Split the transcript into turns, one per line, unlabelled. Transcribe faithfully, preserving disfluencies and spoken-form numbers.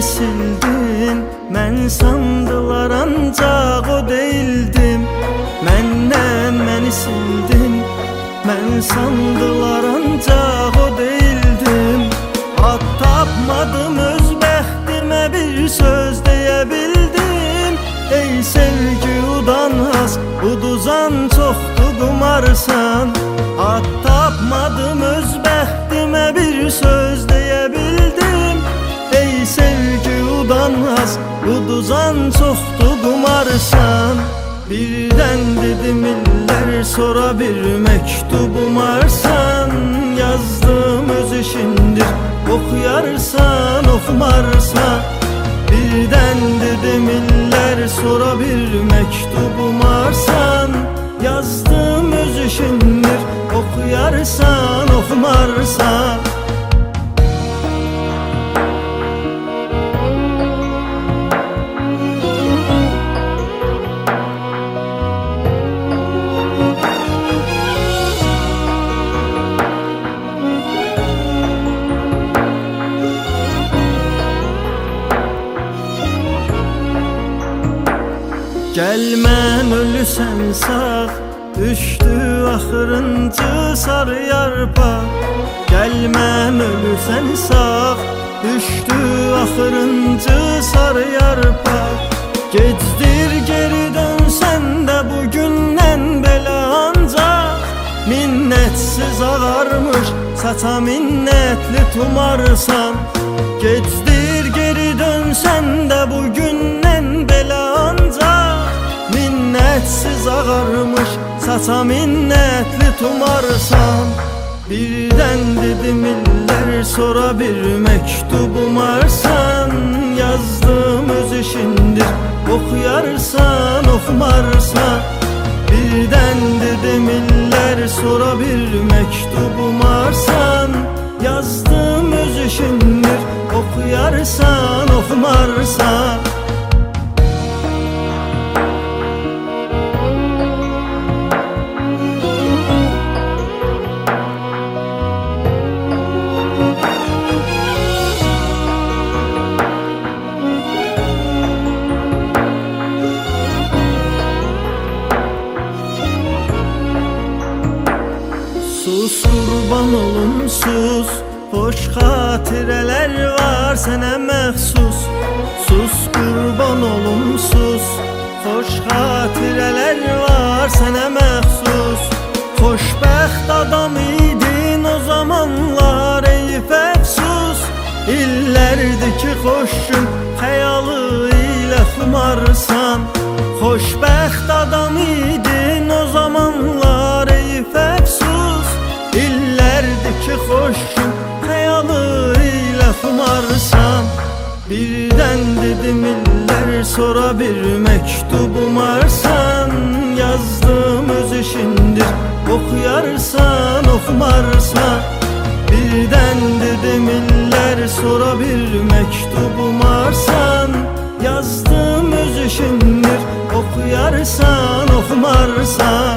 məni sildin, mən sandılar ancaq o değildim. Məndən məni sildin, mən sandılar ancaq o değildim. Ad tapmadım öz bəxtimə, bir söz deyə bildim. Ey sevgi udanmaz, uduzan çoxdu qumarsan. Ad tapmadım öz bəxtimə, bir söz deyə bildim. Ey sevgi udanmaz, uduzan çoxdu qumarsan. Birdən dedim illər sonra bir məktubum arsan. Yazdım öz işindir, oxuyarsan oxumarsan. Birdən dedim illər sonra bir məktubum arsan. Yazdım öz işindir, oxuyarsan oxumarsan. Gəlmən ölüsən sağ, düşdü axırıncı sarı yarpaq. Gəlmən ölüsən sağ, düşdü axırıncı sarı yarpaq. Gecdir geri dönsən də bugündən belə ancaq. Minnətsiz ağarmış saça minnətli tumarsan. Gecdir geri dönsən də bugündən belə ancaq. Minnətsiz ağarmış saça minnətli tumarsan. Birdən dedim illər sonra bir məktubum arsan. Yazdım öz işindir, oxuyarsan oxumarsan. Birdən dedim illər sonra bir məktubum arsan. Yazdım öz işindir, oxuyarsan oxumarsan. Sus qurban olum sus, xoş xatirələr var sənə məxsus. Sus qurban olum sus, xoş xatirələr var sənə məxsus. Xoşbəxt adam idin o zamanlar eyf əfsus. İllərdir ki xoşun xəyalı ilə xumarsan. Xoşbəxt adam idin o zamanlar eyf əfsus. İllərdir ki xoşun xəyalı ilə xumarsan. Birdən dedim illər sonra bir məktubum arsan. Yazdım öz işindir, oxuyarsan oxumarsan. Birdən dedim illər sonra bir məktubum arsan. Yazdım öz işindir, oxuyarsan oxumarsan.